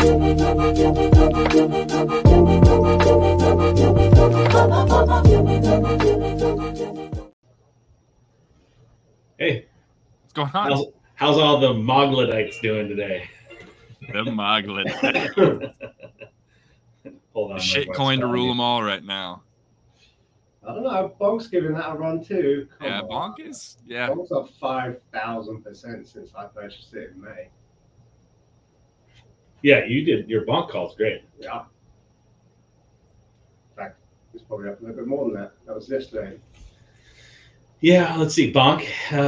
Hey, What's going on? how's all the Mogletites doing today? The Moglet. Hold on. The shit coin to rule them all right now. I don't know. Bonk's giving that a run too. Come on. Bonk is, yeah. Bonk's up 5,000% since I purchased it in May. Yeah, you did. Your bonk call's great. Yeah. In fact, it's probably up a little bit more than that. That was yesterday. Yeah, let's see. Bonk.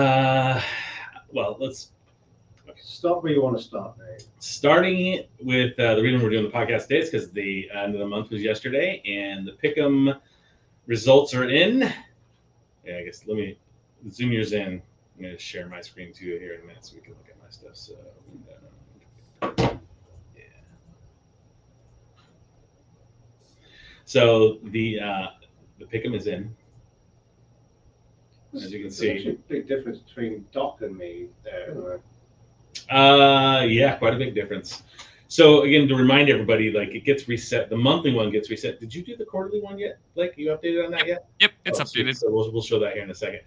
Let's start where you want to start, mate. Starting with the reason we're doing the podcast today is because the end of the month was yesterday, and the Pick'em results are in. Yeah, I guess the Zoom yours in. I'm going to share my screen too here in a minute so we can look at my stuff. So, yeah. So the Pick'em is in. As you can see, there's actually a big difference between Doc and me there, isn't there? Yeah, quite a big difference. So again, to remind everybody, like it gets reset. The monthly one gets reset. Did you do the quarterly one yet? Like you updated on that yet? Yep, it's updated. So we'll show that here in a second.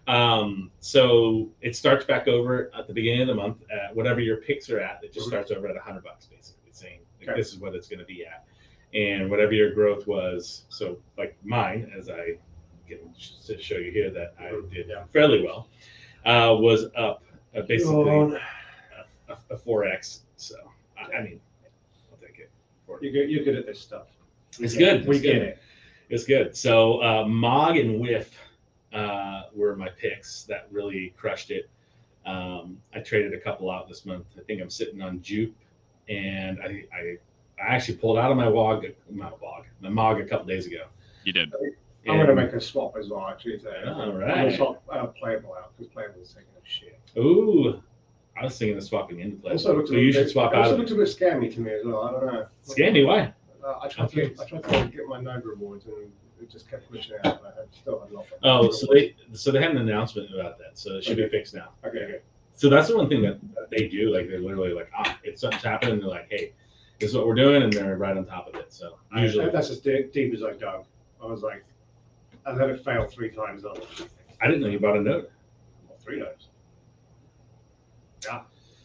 So it starts back over at the beginning of the month. Whatever your picks are at, it just starts over at $100 basically, saying like, this is what it's going to be at, and whatever your growth was. So like mine, as I can show you here that I did fairly well, was up basically a 4x. So I mean, I'll take it. You're good at this stuff. It's good. We get it. It's good. So Mog and Whiff were my picks that really crushed it. I traded a couple out this month. I think I'm sitting on Jupe, and I actually pulled out of my Mog a couple days ago. You did. I'm going to make a swap as well, actually. All right. I'm going to swap Playable out because Playable is taking a shit. Ooh. I was thinking of swapping into Playable. So you should swap out. It looks a bit scammy to me as well. I don't know. Scammy? Why? I tried to get my node rewards and it just kept glitching out. And I still had nothing. Oh, so they had an announcement about that. So it should be fixed now. Okay. So that's the one thing that they do. Like they're literally like, it's something's happening. And they're like, hey, this is what we're doing, and they're right on top of it. So usually that's as deep as I dug. I was like, I let it fail 3 times. I didn't know you bought a node. Well, 3 nodes. Yeah.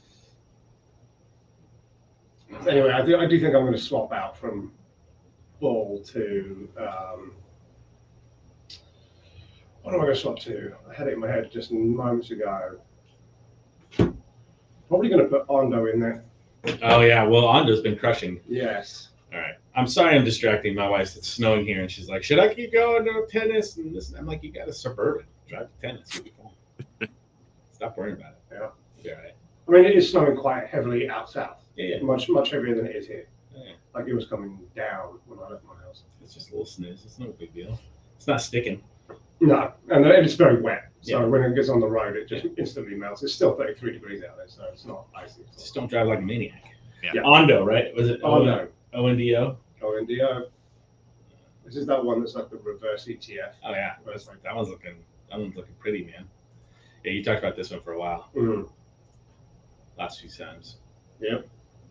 Anyway, I do think I'm going to swap out from Bull to what am I going to swap to? I had it in my head just moments ago. Probably going to put Ondo in there. Oh yeah, well Ondo's been crushing. Yes. All right. I'm sorry I'm distracting my wife. It's snowing here, and she's like, "Should I keep going to tennis?" And this, I'm like, "You got a Suburban. Drive to tennis. You'll be fine. Stop worrying about it." Yeah. Yeah. Right. I mean, it is snowing quite heavily out south. Yeah. Much heavier than it is here. Yeah. Like it was coming down when I left my house. It's just a little snooze. It's no big deal. It's not sticking. No, and it's very wet. So when it gets on the road, it just instantly melts. It's still 33 degrees out there, so it's not icy. Just don't drive like a maniac. Yeah. Ondo, right? Was it Ondo? ONDO? ONDO. This is that one that's like the reverse ETF. Oh yeah, that one's looking pretty, man. Yeah, you talked about this one for a while. Mm-hmm. Last few times. Yep.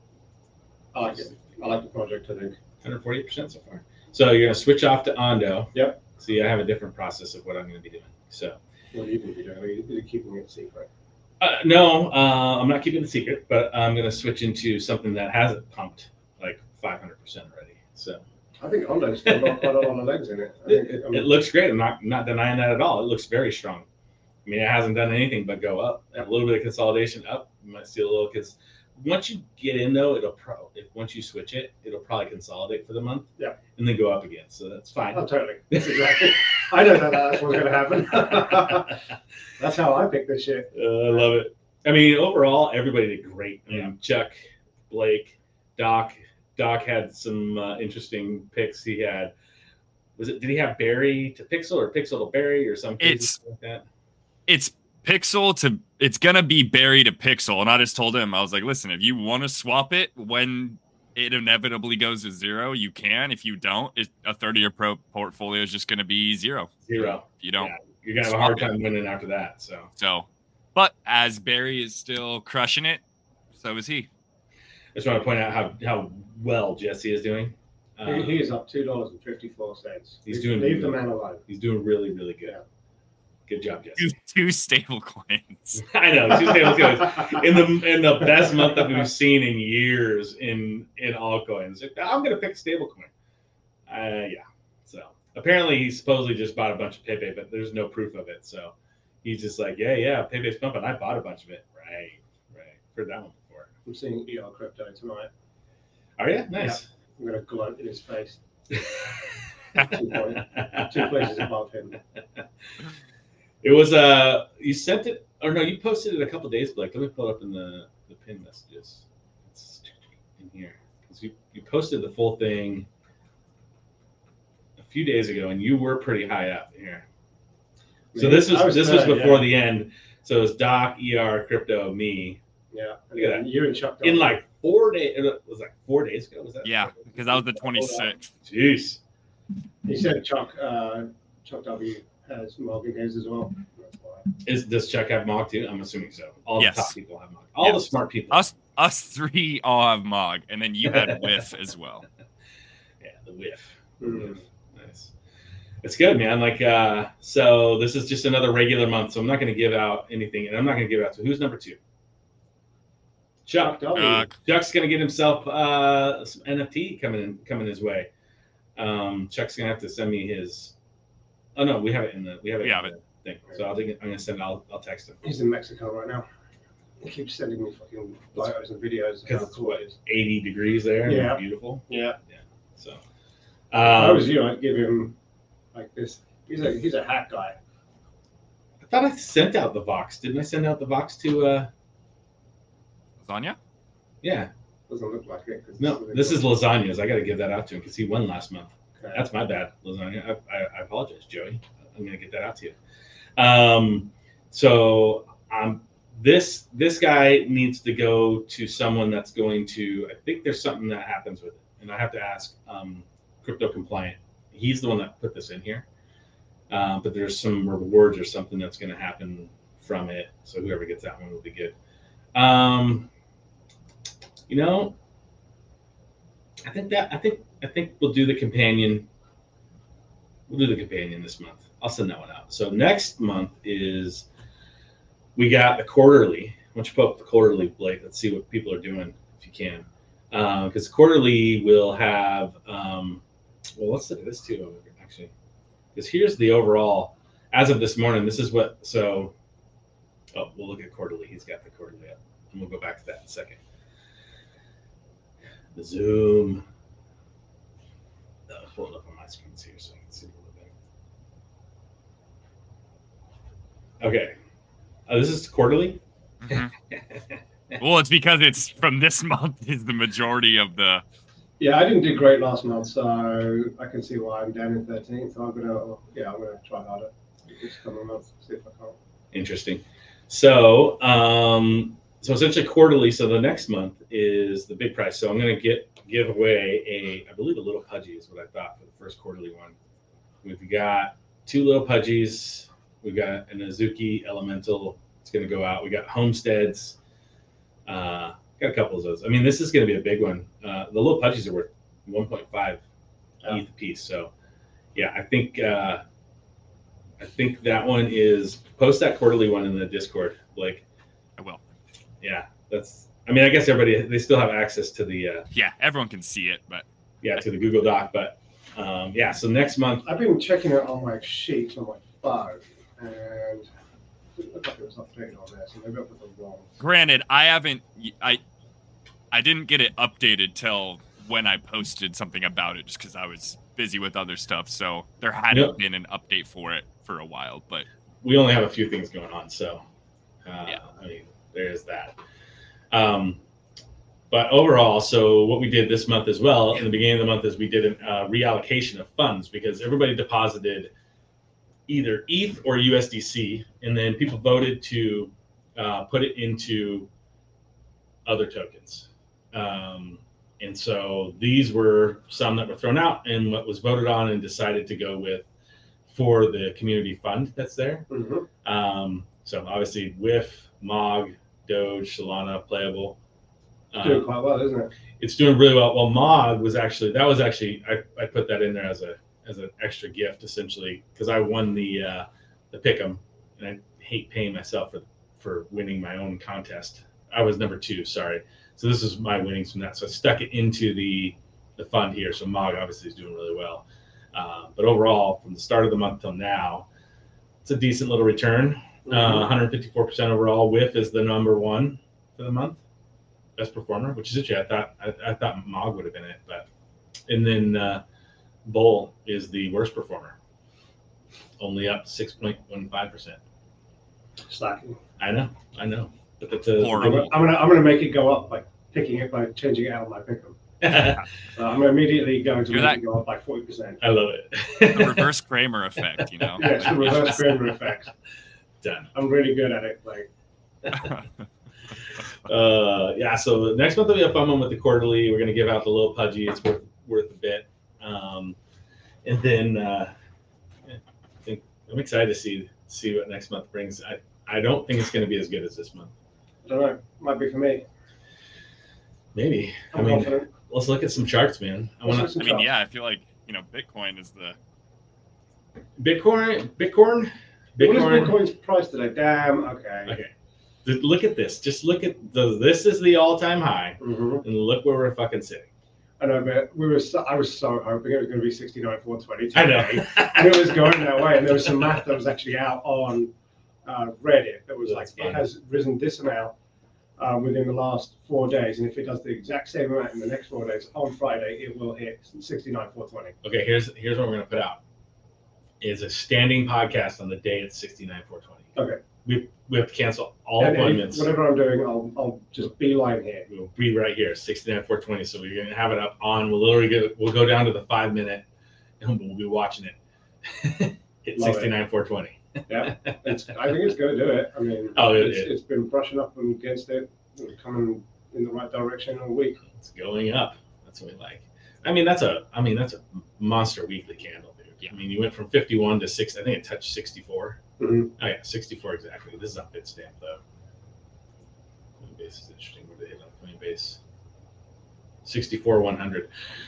I like it. I like the project, I think. 148% so far. So you're gonna switch off to Ondo. Yep. See, I have a different process of what I'm gonna be doing. So. What are you going to be doing? Are you keeping it secret? No, I'm not keeping it secret, but I'm going to switch into something that hasn't pumped like 500% already. So I think Ondo's still got quite a lot of legs in it. It looks great. I'm not denying that at all. It looks very strong. I mean, it hasn't done anything but go up. A little bit of consolidation up. You might see a little because once you get in though, once you switch it, it'll probably consolidate for the month. Yeah. And then go up again. So that's fine. Oh, totally. That's exactly. I know that's what's going to happen. That's how I pick this shit. I love it. I mean, overall, everybody did great. I mean, Chuck, Blake, Doc. Doc had some interesting picks. He had, did he have Barry to Pixel or Pixel to Barry or something like that? It's Pixel to, it's going to be Barry to Pixel. And I just told him, I was like, listen, if you want to swap it when it inevitably goes to 0, you can. If you don't, a 30-year pro portfolio is just going to be 0. If you don't. Yeah, you're going to have a hard time winning after that. So, but as Barry is still crushing it, so is he. just want to point out how well Jesse is doing. He is up $2.54. He's doing. Leave the man alone. He's doing really, really good. Yeah. Good job, Jesse. Two stable coins. I know, 2 stable coins in the best month that we've seen in years in altcoins. I'm gonna pick stable coin. Yeah. So apparently he supposedly just bought a bunch of Pepe, but there's no proof of it. So he's just like, yeah, Pepe's pumping. I bought a bunch of it. Right. Heard that one before. I'm seeing ER crypto tonight. Are you? Nice. I'm gonna gloat in his face. 2 places above him. It was you sent it, or no, you posted it a couple days, Blake. Let me pull it up in the pin messages. It's in here because you posted the full thing a few days ago, and you were pretty high up here. So this was before the end. So it was Doc, ER, Crypto, me. Yeah, Look at that. You and Chuck. In like 4 days. It was like 4 days ago. Was that? Yeah, because that was the 26th. Jeez. He said Chuck W has Mog in his as well. That's why. Does Chuck have Mog too? I'm assuming so. All Yes. the top people have Mog. All the smart people. Us three all have Mog, and then you had Whiff as well. Yeah, the Whiff. Mm. Nice. It's good, man. Like, so this is just another regular month, so I'm not going to give out anything, and I'm not going to give out to who's number 2. Chuck. Chuck's going to get himself some NFT coming his way. Chuck's going to have to send me his. Oh no, we have it in the thing. So I'm going to send. I'll text him. He's in Mexico right now. He keeps sending me fucking photos and videos. Because it's what 80 degrees there. Yeah. Beautiful. Yeah. So. If I was you, I'd give him like this. He's a hat guy. I thought I sent out the Vox. Didn't I send out the Vox to? Lasagna? Yeah. Doesn't look like it. No, this is Lasagna's. I got to give that out to him because he won last month. Okay. That's my bad, Lasagna. I apologize, Joey. I'm going to get that out to you. This guy needs to go to someone that's going to. I think there's something that happens with it, and I have to ask Crypto Compliant. He's the one that put this in here, but there's some rewards or something that's going to happen from it. So whoever gets that one will be good. I think we'll do the companion. We'll do the companion this month. I'll send that one out. So next month is we got the quarterly. Why don't you put up the quarterly, Blake? Let's see what people are doing if you can. Because quarterly will have. Well, let's look at this too, actually. Because here's the overall. As of this morning, this is what. So, we'll look at quarterly. He's got the quarterly up, and we'll go back to that in a second. The Zoom. I'll pull it up on my screen here so I can see a little bit. Okay. This is quarterly? Mm-hmm. Well, it's because it's from this month is the majority of the. Yeah, I didn't do great last month, so I can see why I'm down in 13th. So I'm gonna try harder this coming month, see if I can. Interesting. So, so essentially quarterly. So the next month is the big prize. So I'm going to give away I believe a little pudgy is what I thought for the first quarterly one. We've got 2 little pudgies. We've got an Azuki Elemental. It's going to go out. We got Homesteads. Got a couple of those. I mean, this is going to be a big one. The little pudgies are worth 1.5 ETH a piece. So, yeah, I think that one is post that quarterly one in the Discord, Blake. I will. Yeah, I guess they still have access to the. Yeah, everyone can see it, but. Yeah, to the Google Doc, but so next month. I've been checking it on my sheet on my phone, and it didn't look like it was updated on there, so maybe I put the wrong. Granted, I didn't get it updated till when I posted something about it, just because I was busy with other stuff. So there hadn't been an update for it for a while, but we only have a few things going on, so I mean, there is that. But overall, so what we did this month as well, in the beginning of the month, is we did a reallocation of funds because everybody deposited either ETH or USDC, and then people voted to put it into other tokens. And so these were some that were thrown out and what was voted on and decided to go with for the community fund that's there. Mm-hmm. So obviously WIF, MOG, Doge, Solana, Playable. Doing quite well, isn't it? It's doing really well. Well, Mog was actually I put that in there as an extra gift essentially because I won the pick'em, and I hate paying myself for winning my own contest. I was number 2, sorry. So this is my winnings from that. So I stuck it into the fund here. So Mog obviously is doing really well. But overall, from the start of the month till now, it's a decent little return. 154% overall. WIF is the number 1 for the month, best performer, which is interesting. I thought Mog would have been it, and then Bull is the worst performer, only up 6.15%. Slacking. I know, but that's Horrible. I'm gonna make it go up by picking it by changing it out of my pick'em. I'm immediately going to make it go up by 40%. I love it. The reverse Kramer effect, you know. Yes, the reverse Kramer effect. Done. I'm really good at it. Like, yeah. So next month will be a fun one with the quarterly. We're gonna give out the little pudgy. It's worth a bit. And then I think I'm excited to see what next month brings. I don't think it's gonna be as good as this month. I don't know. Might be for me. Maybe. I'm confident. Let's look at some charts, man. Yeah, I feel like Bitcoin is the Bitcoin. What is Bitcoin's price today? Damn. Okay. Look at this. Just look at this is the all-time high, Mm-hmm. and look where we're fucking sitting. I know, but I was so hoping it was going to be 69,420. I know. And it was going that way, and there was some math that was actually out on Reddit that was That's like, fun. it has risen this amount within the last 4 days, and if it does the exact same amount in the next 4 days, on Friday, it will hit 69,420. Okay, here's what we're gonna put out. Is a standing podcast on the day it's 69,420. Okay. We have to cancel all And appointments. whatever I'm doing, I'll just beeline here. We'll be right here, 69,420. So we're gonna have it up on. We'll go down to the 5 minute, and we'll be watching it. Hit Love it. 69,420. Yeah, I think it's going to do it. I mean, it's been brushing up against it, coming in the right direction all week. It's going up. That's what we like. I mean, that's a monster weekly candle, dude. Yeah. I mean, you went from 51 to 6. I think it touched 64. Mm-hmm. Oh yeah, 64 exactly. This is on Bitstamp though. Coinbase is interesting. Where they hit on Coinbase? 64,100.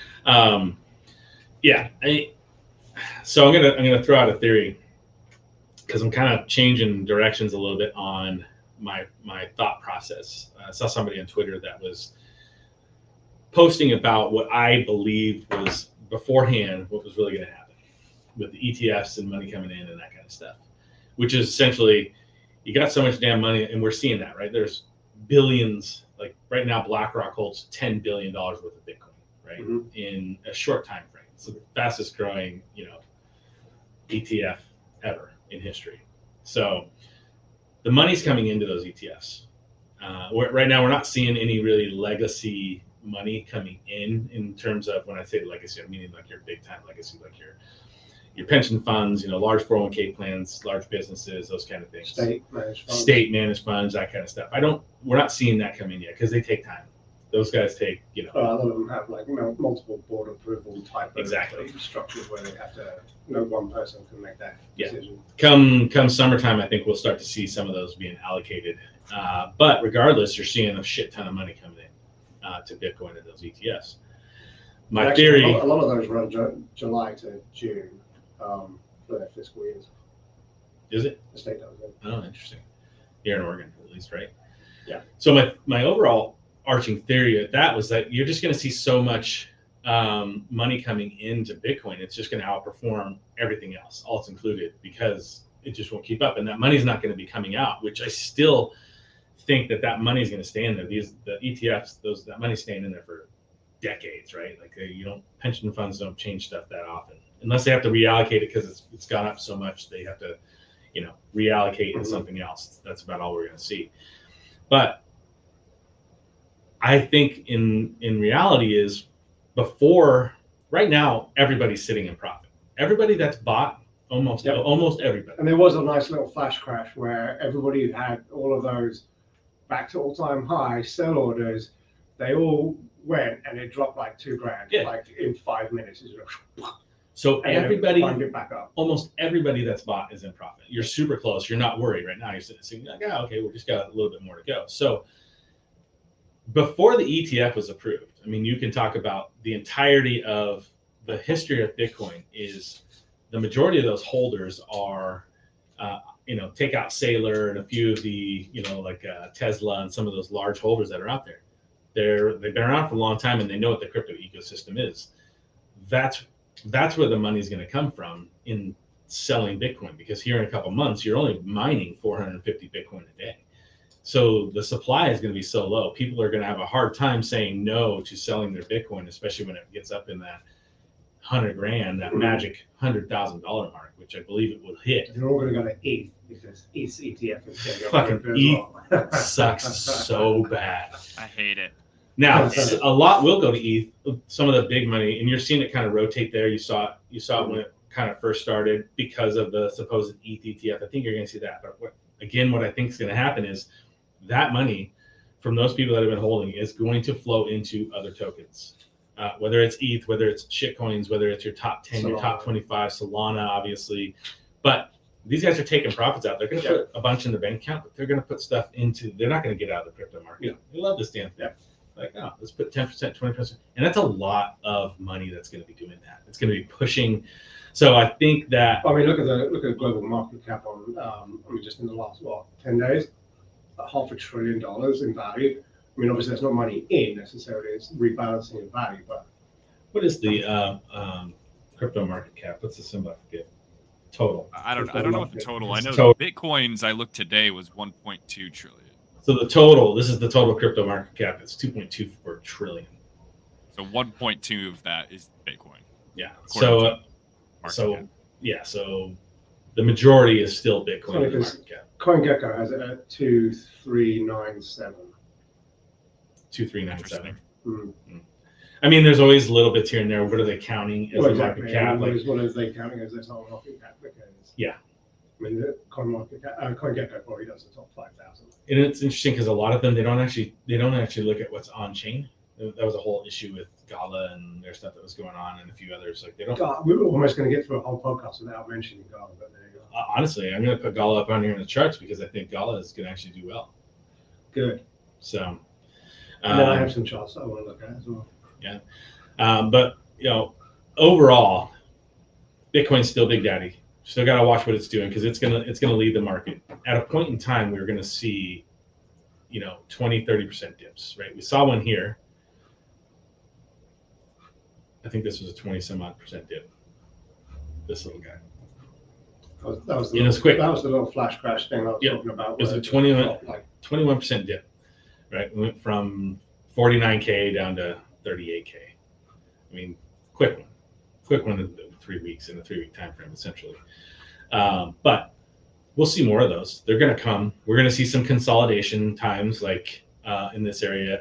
Yeah. So I'm gonna throw out a theory because I'm kind of changing directions a little bit on my thought process. I saw somebody on Twitter that was posting about what I believe was beforehand what was really going to happen with the ETFs and money coming in and that kind of stuff, which is essentially you got so much damn money, and we're seeing that, right? There's billions. Like right now, BlackRock holds $10 billion worth of Bitcoin, right? Mm-hmm. In a short time frame. It's the fastest growing, ETF ever in history. So the money's coming into those ETFs. Right now, we're not seeing any really legacy money coming in terms of, when I say legacy, I'm meaning like your big time legacy, like your pension funds, large 401k plans, large businesses, those kind of things. State managed funds, that kind of stuff. We're not seeing that come in yet because they take time. Those guys take, a lot of them have like multiple board approval type of Exactly. structures where they have to, no one person can make that decision. Come summertime, I think we'll start to see some of those being allocated. But regardless, you're seeing a shit ton of money coming in to Bitcoin and those ETFs. My theory, a lot of those run July to June for their fiscal years. Is it? The state does it. Oh, interesting. You're in Oregon, at least, right? Yeah. So my overall arching theory of that was that you're just going to see so much money coming into Bitcoin. It's just going to outperform everything else, all it's included, because it just won't keep up. And that money's not going to be coming out, which I still think that money is going to stay in there. The ETFs, that money's staying in there for decades, right? Like pension funds don't change stuff that often, unless they have to reallocate it because it's gone up so much. They have to, reallocate into something else. That's about all we're going to see. But I think in reality is right now, everybody's sitting in profit. Everybody that's bought, almost everybody. And there was a nice little flash crash where everybody had all of those back to all-time high sell orders. They all went and it dropped like $2,000, like in 5 minutes. So everybody, climbed it back up. Almost everybody that's bought is in profit. You're super close. You're not worried right now. You're sitting like, okay, we just got a little bit more to go. So before the ETF was approved, I mean, you can talk about the entirety of the history of Bitcoin is the majority of those holders are, take out Saylor and a few of the, like Tesla and some of those large holders that are out there. They've been around for a long time and they know what the crypto ecosystem is. That's where the money is going to come from in selling Bitcoin, because here in a couple months, you're only mining 450 Bitcoin a day. So the supply is going to be so low. People are going to have a hard time saying no to selling their Bitcoin, especially when it gets up in that 100 grand, that magic $100,000 mark, which I believe it will hit. They're all going to go to ETH because ETH ETF is going to go fucking ETH sucks so bad. I hate it. Now a lot will go to ETH. Some of the big money, and you're seeing it kind of rotate there. You saw it when it kind of first started because of the supposed ETH ETF. I think you're going to see that. But what I think is going to happen is that money from those people that have been holding is going to flow into other tokens. Whether it's ETH, whether it's shitcoins, whether it's your top 10, Solana. Your top 25, Solana, obviously. But these guys are taking profits out. They're going to put a bunch in their bank account, but they're going to put stuff they're not going to get out of the crypto market. Yeah. They love this damn thing. Like, let's put 10%, 20%. And that's a lot of money that's going to be doing that. It's going to be pushing. So I think that. I mean, look at the global market cap on, just in the last, 10 days, $500 billion in value. I mean, obviously, that's not money in necessarily; it's rebalancing in value. But what is the crypto market cap? What's the symbol? I forget. Total. I don't know what the total. I know Bitcoins I looked today was 1.2 trillion. So the total. This is the total crypto market cap. It's 2.24 trillion. So 1.2 of that is Bitcoin. Yeah. So the majority is still Bitcoin market cap. CoinGecko has it at 2397. 2397. Mm-hmm. I mean, there's always little bits here and there. What are they counting as market cap? What is they counting as their total market cap? Because, I mean, the CoinGecko probably does the top 5,000. And it's interesting because a lot of them they don't actually look at what's on chain. That was a whole issue with Gala and their stuff that was going on, and a few others. Like they don't. We were almost going to get through a whole podcast without mentioning Gala, but there you go. Honestly, I'm going to put Gala up on here in the charts because I think Gala is going to actually do well. Good. So. And then I have some charts I want to look at as well. Yeah, but overall, Bitcoin's still Big Daddy. Still got to watch what it's doing because it's gonna lead the market. At a point in time, we're gonna see, 20-30% dips. Right? We saw one here. I think this was a 20-some-odd% dip. This little guy. That was quick. That was the little flash crash thing I was talking about. It was a 21% dip. Right, we went from 49K down to 38K. I mean, quick one in 3 weeks, in a 3 week time frame, essentially. But we'll see more of those. They're going to come. We're going to see some consolidation times, like in this area.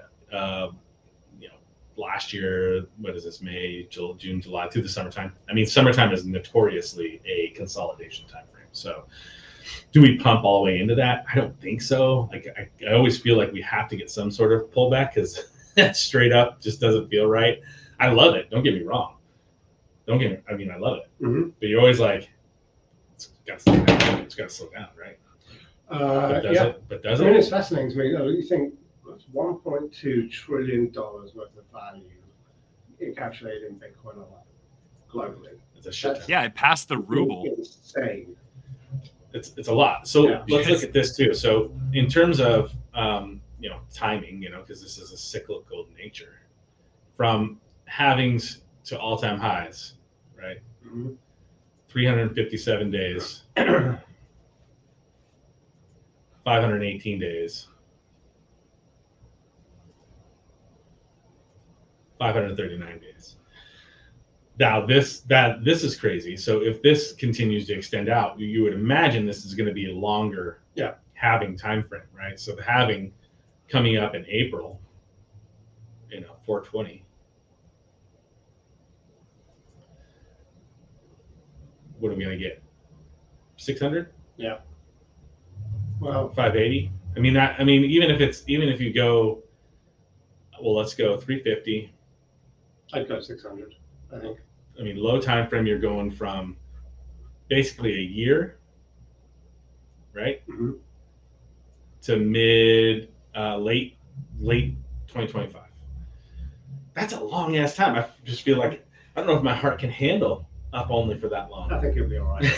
Last year, what is this? May, June, July, through the summertime. I mean, summertime is notoriously a consolidation time frame. So. Do we pump all the way into that? I don't think so. Like I always feel like we have to get some sort of pullback because straight up just doesn't feel right. I love it. Don't get me wrong. I love it. Mm-hmm. But you're always like, it's got to slow down. It's got to slow down, right? But does it? I mean, it's fascinating to me. You think that's $1.2 trillion worth of value encapsulated in Bitcoin alone globally. It's a shit. Yeah, it passed the ruble. Insane. It's a lot. So let's look at this too. So in terms of timing, because this is a cyclical nature, from halvings to all-time highs, right? Mm-hmm. 357 days, 518 days, 539 days. Now this is crazy. So if this continues to extend out, you would imagine this is going to be a longer halving time frame, right? So the halving coming up in April, 420. What are we going to get? 600? Yeah. Well, 580. Even if you go, well, let's go 350. I'd go 600. I think. Low time frame, you're going from basically a year, right? Mm-hmm. To late 2025. That's a long ass time. I just feel like I don't know if my heart can handle up only for that long. I think you'll be all right.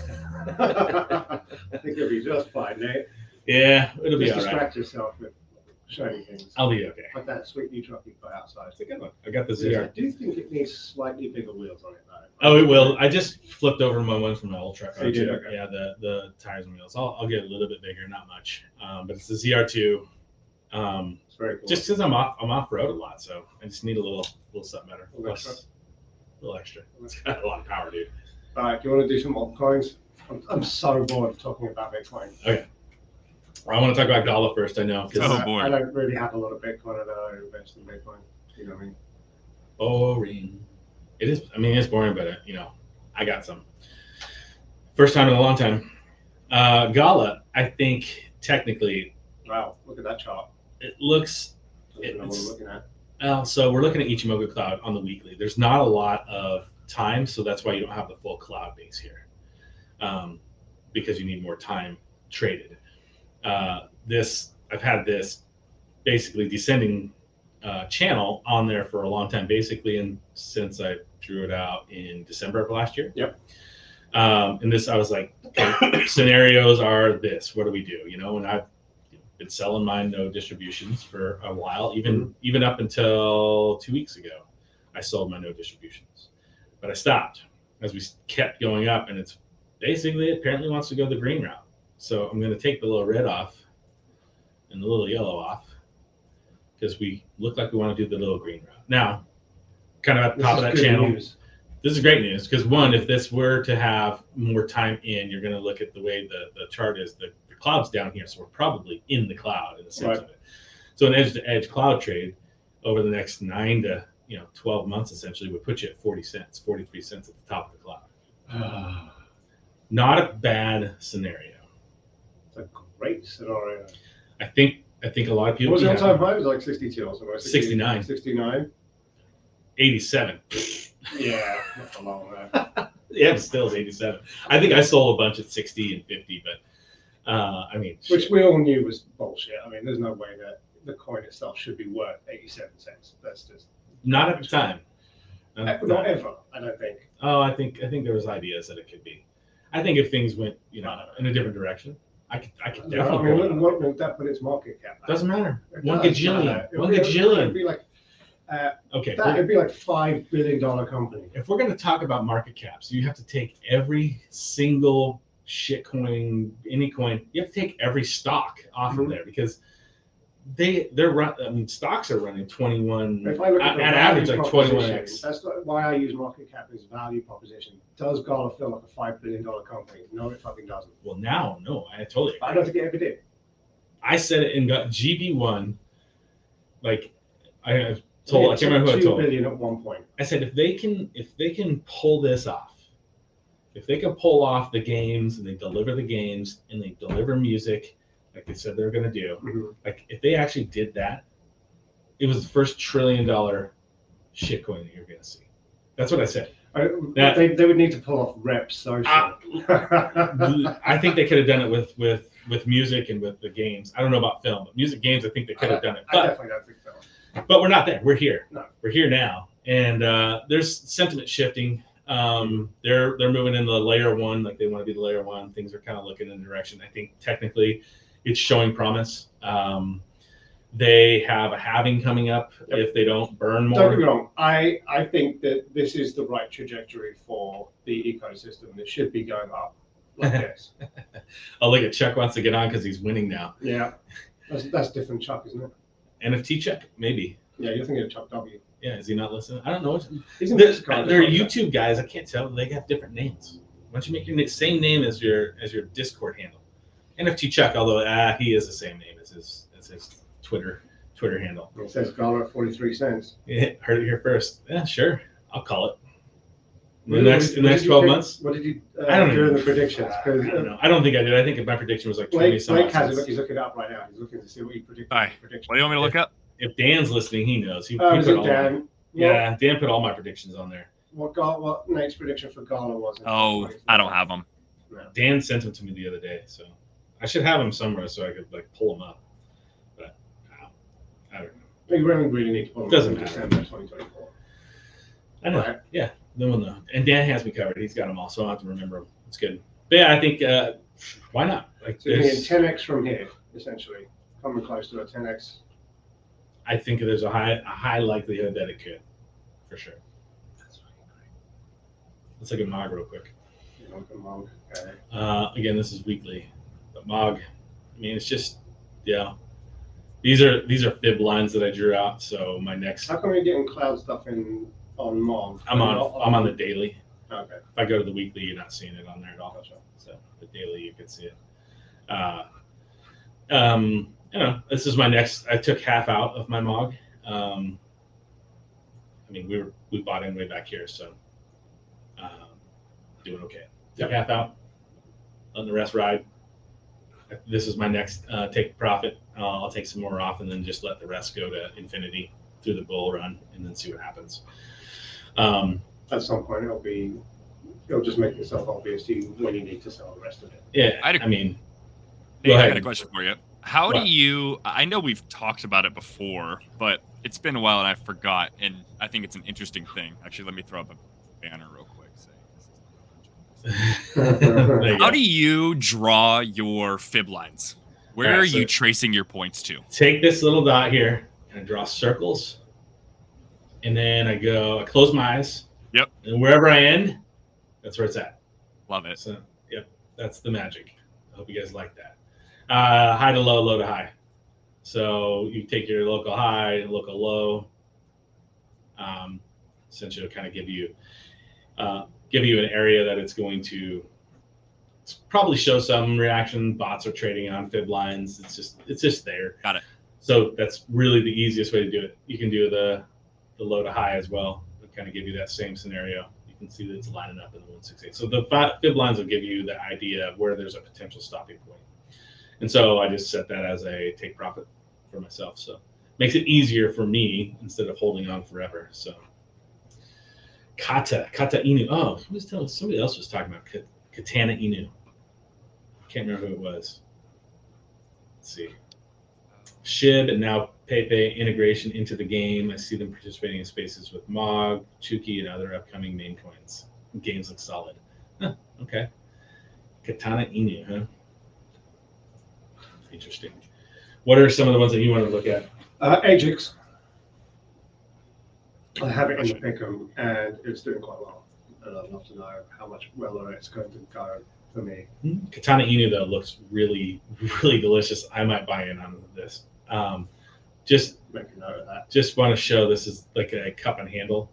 I think you'll be just fine, Nate. Yeah, it'll be Just all right. distract yourself with shiny things. I'll be okay. Like that sweet new truck you got outside. It's a good one. I got the I ZR. do think it needs slightly bigger wheels on it, though. Oh, it will. I just flipped over my one from my old truck. Oh, you did? Okay. Yeah, the tires and wheels. I'll get a little bit bigger, not much. But it's the ZR2. It's very cool. Just because I'm off road a lot, so I just need a little something better. A little extra. A little extra. It's got a lot of power, dude. All right, do you want to do some altcoins? I'm so bored of talking about Bitcoin. Okay. I want to talk about Gala first. I know. 'Cause Oh, boy. I don't really have a lot of Bitcoin, and I don't invest in Bitcoin. You know what I mean? Boring. It is. I mean, it's boring, but I got some. First time in a long time. Gala, I think technically. Wow, look at that chart. It looks. I don't know what we're looking at. So we're looking at Ichimoku Cloud on the weekly. There's not a lot of time, so that's why you don't have the full cloud base here, because you need more time traded. I've had this basically descending channel on there for a long time, basically, and since I drew it out in December of last year. Yep. And this, I was like, okay, scenarios are this. What do we do? And I've been selling my no distributions for a while, even up until 2 weeks ago. I sold my no distributions, but I stopped as we kept going up, and it's basically apparently wants to go the green route. So I'm going to take the little red off and the little yellow off because we look like we want to do the little green route. Now, kind of at the top of that channel, this is great news because one, if this were to have more time in, you're going to look at the way the chart is. The cloud's down here, so we're probably in the cloud in the sense of it. So an edge-to-edge cloud trade over the next 9 to 12 months essentially would put you at 40 cents, 43 cents at the top of the cloud. Not a bad scenario. It's a great scenario. I think a lot of people. What was the all-time high? It was like 62 or something. 69. 69. 87. Yeah, not for long there. Yeah, it still is 87. I think I sold a bunch at 60 and 50, but I mean, which we all knew was bullshit. I mean, there's no way that the coin itself should be worth 87 cents. That's just not at the time. Not ever, I don't think. Oh, I think there was ideas that it could be. I think if things went, in a different direction, I could definitely. I mean, what would that put its market cap at? Doesn't matter. One gajillion. It'd be like okay. It'd be like $5 billion company. If we're going to talk about market caps, you have to take every single shit coin, any coin. You have to take every stock off of there because stocks are running 21. If I look at an average like 21x. That's why I use market cap as value proposition. Does Gala feel like a $5 billion company? No, it fucking doesn't. Well, now, no, I totally agree. I don't think it ever did. I said it in GB1, like I told. I can't remember who I told. $2 billion at one point. I said if they can pull this off, if they can pull off the games and they deliver the games and they deliver music like they said they're going to do, like if they actually did that, it was the first $1 trillion shitcoin that you're going to see. That's what I said. They would need to pull off reps social. I think they could have done it with music and with the games. I don't know about film, but music, games, I think they could have done it. I definitely don't think so. But we're not there. We're here. No. We're here now, and there's sentiment shifting. They're moving into layer one, like they want to be the layer one. Things are kind of looking in the direction. I think technically, it's showing promise. They have a halving coming up if they don't burn more. Don't get me wrong. I think that this is the right trajectory for the ecosystem. It should be going up like this. Oh, look at Chuck wants to get on because he's winning now. Yeah, that's different Chuck, isn't it? NFT Chuck, maybe. Yeah, you're thinking of Chuck W. Yeah, is he not listening? I don't know. He's in they're YouTube guys. I can't tell. They got different names. Why don't you make your same name as your Discord handle? NFT Chuck, although he is the same name as his Twitter handle. It says Gala at 43 cents. Yeah, heard it here first. Yeah, sure. I'll call it. In the Really? next 12 months? What did you I don't do in know. the predictions? I don't know. I don't think I did. I think my prediction was like 20 Blake something. has it. He's looking it up right now. He's looking to see what you predicted. Hi. What do you want me to look up? If Dan's listening, he knows. He Is put it all Dan? yeah, Dan put all my predictions on there. What Nate's prediction for Gala was? Oh, I don't have them. Dan sent them to me the other day, so I should have them somewhere so I could like pull them up. But I don't know. We really need to put them Doesn't in matter. December 2024. I know. Right. Yeah, no one know. And Dan has me covered. He's got them all, so I don't have to remember them. It's good. But yeah, I think why not? Like, So you're getting 10x from here, essentially, coming close to a 10x. I think there's a high likelihood that it could, for sure. That's fucking great. Let's look at Mog real quick. You know, come on. Okay. Again, this is weekly, but Mog. I mean, it's just These are fib lines that I drew out. So my next. How come you're getting cloud stuff in on Mog? I'm on the daily. Okay. If I go to the weekly, you're not seeing it on there at all. So the daily, you can see it. This is my next. I took half out of my Mog. I mean, we bought in way back here, so doing okay. Took half out, letting the rest ride. This is my next take profit. I'll take some more off and then just let the rest go to infinity through the bull run and then see what happens. At some point, it'll just make itself obvious to you when you need to sell the rest of it. Yeah, I got a question for you. How do you? I know we've talked about it before, but it's been a while and I forgot. And I think it's an interesting thing. Actually, let me throw up a banner real quick. How do you draw your fib lines? Where are you tracing your points to? Take this little dot here and I draw circles. And then I close my eyes. Yep. And wherever I end, that's where it's at. Love it. So, yep, that's the magic. I hope you guys like that. High to low, low to high. So you take your local high and local low. Essentially, it'll kind of give you an area that it's going to probably show some reaction. Bots are trading on fib lines. It's just there. Got it. So that's really the easiest way to do it. You can do the low to high as well. It'll kind of give you that same scenario. You can see that it's lining up in the 168. So the fib lines will give you the idea of where there's a potential stopping point. And so I just set that as a take profit for myself. So makes it easier for me instead of holding on forever. So Kata Inu. Oh, somebody else was talking about Katana Inu. Can't remember who it was. Let's see. Shib and now Pepe integration into the game. I see them participating in spaces with Mog, Chuki, and other upcoming main coins. Games look solid. Huh, okay. Katana Inu, huh? Interesting. What are some of the ones that you want to look at? Ajax. I have it in the pick'em and it's doing quite well. And I'd love to know how much well it's going to go for me. Katana Inu though looks really, really delicious. I might buy in on this. Just make a note of that. Just want to show this is like a cup and handle.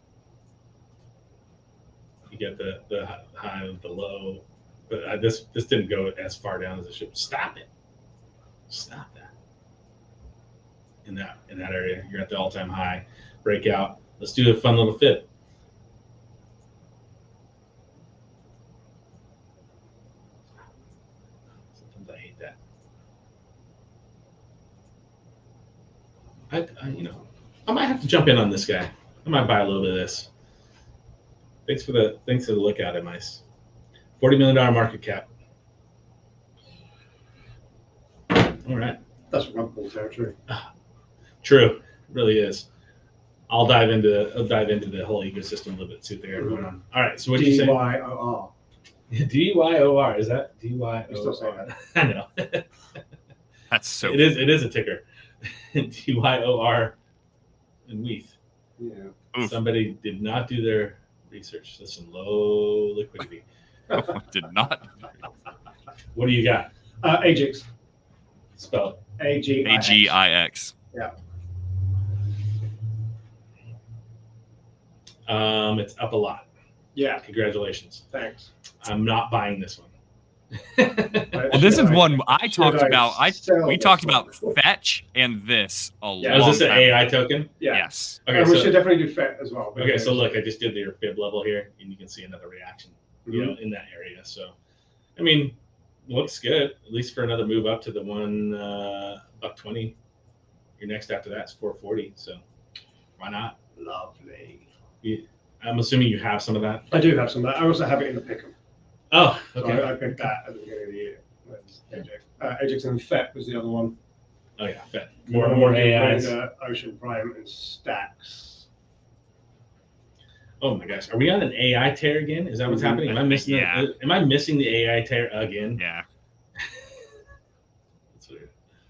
You get the high and the low, but this didn't go as far down as it should. Stop that. In that area, you're at the all-time high. Breakout. Let's do a fun little fib. Sometimes I hate that. I might have to jump in on this guy. I might buy a little bit of this. Thanks for the look at it, Mice. $40 million market cap. All right. That's rug pull territory. True, it really is. I'll dive into the whole ecosystem a little bit, see what they got going on. All right, so what did you say? DYOR. DYOR, is that DYOR? You still say that. I know. That's so. It is a ticker. DYOR and WETH. Yeah. Oof. Somebody did not do their research. That's some low liquidity. Did not. What do you got? Ajax. Spell it. AGIX. Yeah. It's up a lot. Yeah. Congratulations. Thanks. I'm not buying this one. Well, this is one I talked about. We talked about Fetch and this a lot. Is this an AI token? Yeah. Yes. Okay, we should definitely do FET as well. Okay, so look, I just did their fib level here, and you can see another reaction, in that area. So, I mean, looks good, at least for another move up to the $1.20. Your next after that is 440. So, why not? Lovely. I'm assuming you have some of that. I do have some of that. I also have it in the pick'em. Oh, okay. So I picked that at the beginning of the year. Ajax. Ajax and FET was the other one. Oh yeah, Fed. More AIs. Ocean Prime and Stacks. Oh my gosh, are we on an AI tear again? Is that what's happening? Am I missing? Yeah. Am I missing the AI tear again? Yeah. That's weird.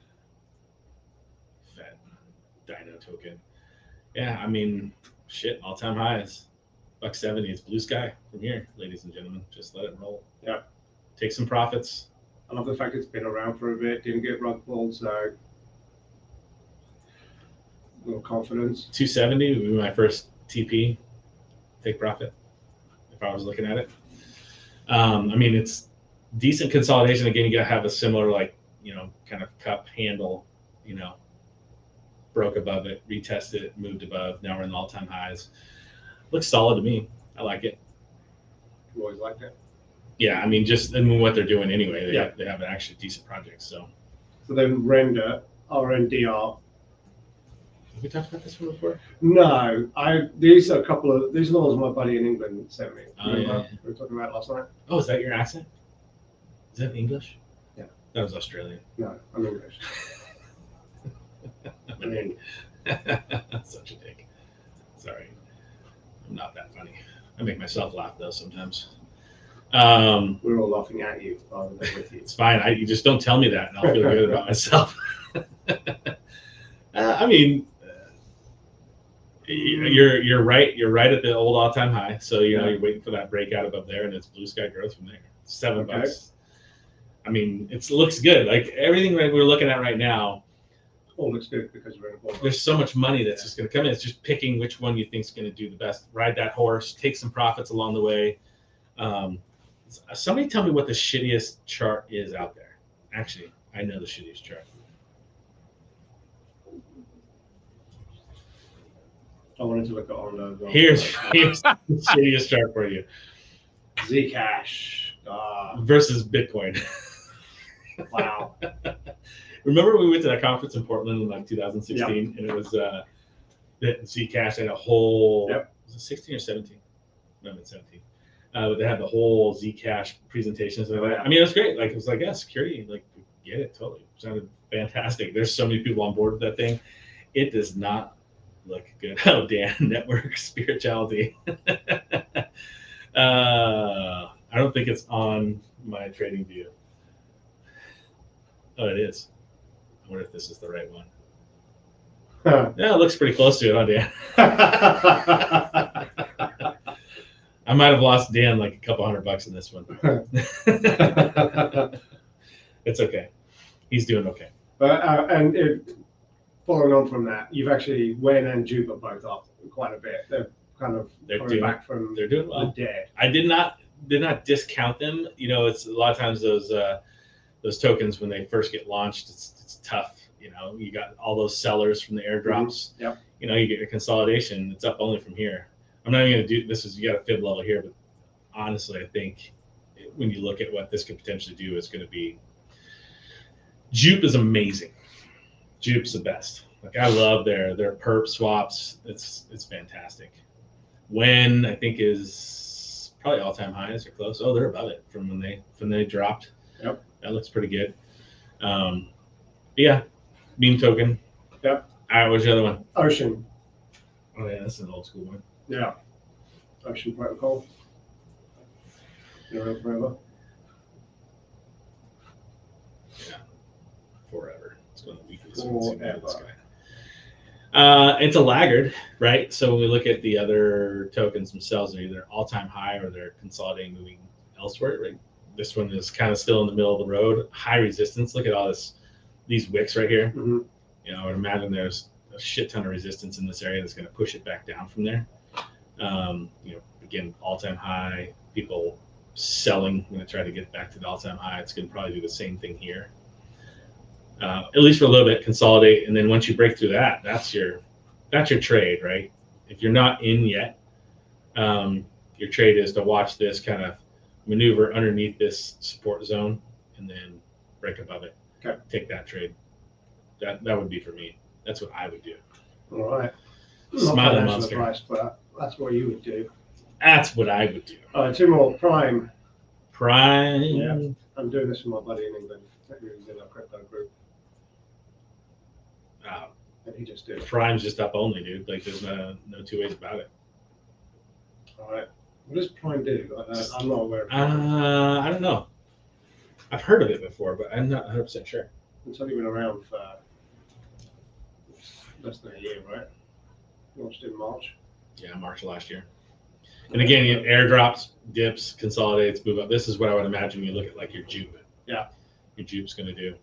Fed Dino token. Yeah, I mean, shit, all-time highs. $170. It's blue sky from here, ladies and gentlemen. Just let it roll. Yeah. Take some profits. I love the fact it's been around for a bit, didn't get rug pulled, so a little confidence. 270 would be my first TP. Take profit if I was looking at it. I mean, it's decent consolidation. Again, you got to have a similar, like, kind of cup handle, broke above it, retested it, moved above. Now we're in the all-time highs. Looks solid to me. I like it. You always like that. Yeah, I mean, what they're doing anyway. They have an actually decent project. So then Render, RNDR. Have we talked about this one before? No, these are the ones my buddy in England sent me. Yeah. We were talking about it last night. Oh, is that your accent? Is that English? Yeah. That was Australian. No, I'm English. I'm an dick. Such a dick. Sorry. I'm not that funny. I make myself laugh though sometimes. We're all laughing at you rather than with you. It's fine. You just don't tell me that, and I'll feel good about myself. I mean, you're right. You're right at the old all-time high. So you're waiting for that breakout above there, and it's blue sky growth from there. $7. I mean, it looks good. Like everything that we're looking at right now. All looks good because we're in a bull. There's so much money that's just going to come in. It's just picking which one you think is going to do the best. Ride that horse. Take some profits along the way. Somebody tell me what the shittiest chart is out there. Actually, I know the shittiest chart. I wanted to look at Ondo as well. Here's the shittiest chart for you. Zcash versus Bitcoin. Wow. Remember we went to that conference in Portland in like 2016, and it was that Zcash had a whole. Yep. Was it 16 or 17? No, it's 17. But they had the whole Zcash presentations. I mean, it was great. Like it was like, yeah, security. Like, get it totally. It sounded fantastic. There's so many people on board with that thing. It does not look good. Oh, Dan, network spirituality. I don't think it's on my trading view. Oh, it is. I wonder if this is the right one. Huh. Yeah, it looks pretty close to it, huh, Dan? I might have lost Dan like a couple $100 in this one. It's okay. He's doing okay. Following on from that, you've actually Wen and Jupe are both up quite a bit. They're coming back from they're doing well. The dead. I did not discount them. It's a lot of times those tokens when they first get launched, it's tough. You got all those sellers from the airdrops. Mm-hmm. Yep. You get your consolidation. It's up only from here. I'm not even going to do this. You got a fib level here, but honestly, I think when you look at what this could potentially do, it's going to be. Jupe is amazing. Jupe's the best. Like I love their perp swaps. It's fantastic. Wen I think is probably all-time highs or close. Oh, they're above it from when they dropped. Yep. That looks pretty good. Yeah, meme token. Yep. All right, what's the other one? Ocean. Oh yeah, that's an old school one. Yeah. Ocean Protocol. Forever. Yeah. Forever. It's going to be forever. It's a laggard, right? So when we look at the other tokens themselves, they're either all-time high or they're consolidating, moving elsewhere, right? This one is kind of still in the middle of the road. High resistance. Look at all these wicks right here. Mm-hmm. I would imagine there's a shit ton of resistance in this area that's going to push it back down from there. Again, all-time high. People selling going to try to get back to the all-time high. It's going to probably do the same thing here. At least for a little bit, consolidate, and then once you break through that, that's your trade, right? If you're not in yet, your trade is to watch this kind of maneuver underneath this support zone and then break above it. Okay. Take that trade. That would be for me. That's what I would do. All right. Smiling monster. Price, but that's what you would do. That's what I would do. Two more. Prime. Prime. Yeah. I'm doing this with my buddy in England who's in a crypto group. And he just did. Prime's just up only, dude. Like there's no two ways about it. All right. What does Prime do? I'm not aware of it. I don't know. I've heard of it before, but I'm not 100% sure. It's only been around for less than a year, right? Launched in March. Yeah, March of last year. And again, it airdrops, dips, consolidates, move up. This is what I would imagine you look at like your Jupe. Yeah. Your Jupe's going to do.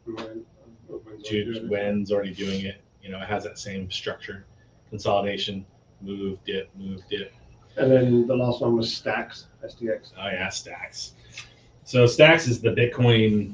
Wen's already doing it. You know, it has that same structure. Consolidation, move, dip, move, dip. And then the last one was Stacks, STX. Oh, yeah, Stacks. So Stacks is the Bitcoin,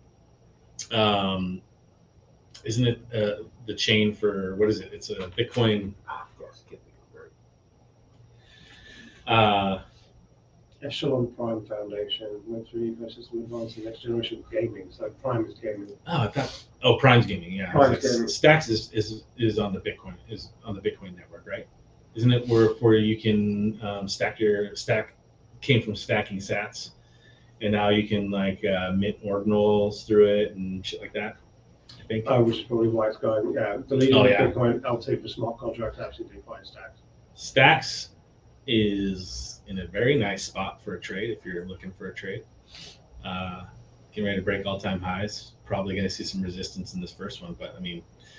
isn't it the chain for, what is it? It's a Bitcoin, of course, I can't think of the word. Echelon Prime Foundation, Web3 ecosystem advancing next generation gaming. So Prime is gaming. Prime's gaming, yeah. Prime's gaming. Stacks is on the Bitcoin network, right? Isn't it where you can stack came from stacking sats, and now you can like mint ordinals through it and shit like that. I think. Which is probably why it's going. Yeah, deleting Bitcoin LT for smart contracts absolutely fine Stacks. Stacks is in a very nice spot for a trade if you're looking for a trade. Getting ready to break all-time highs. Probably going to see some resistance in this first one, but I mean,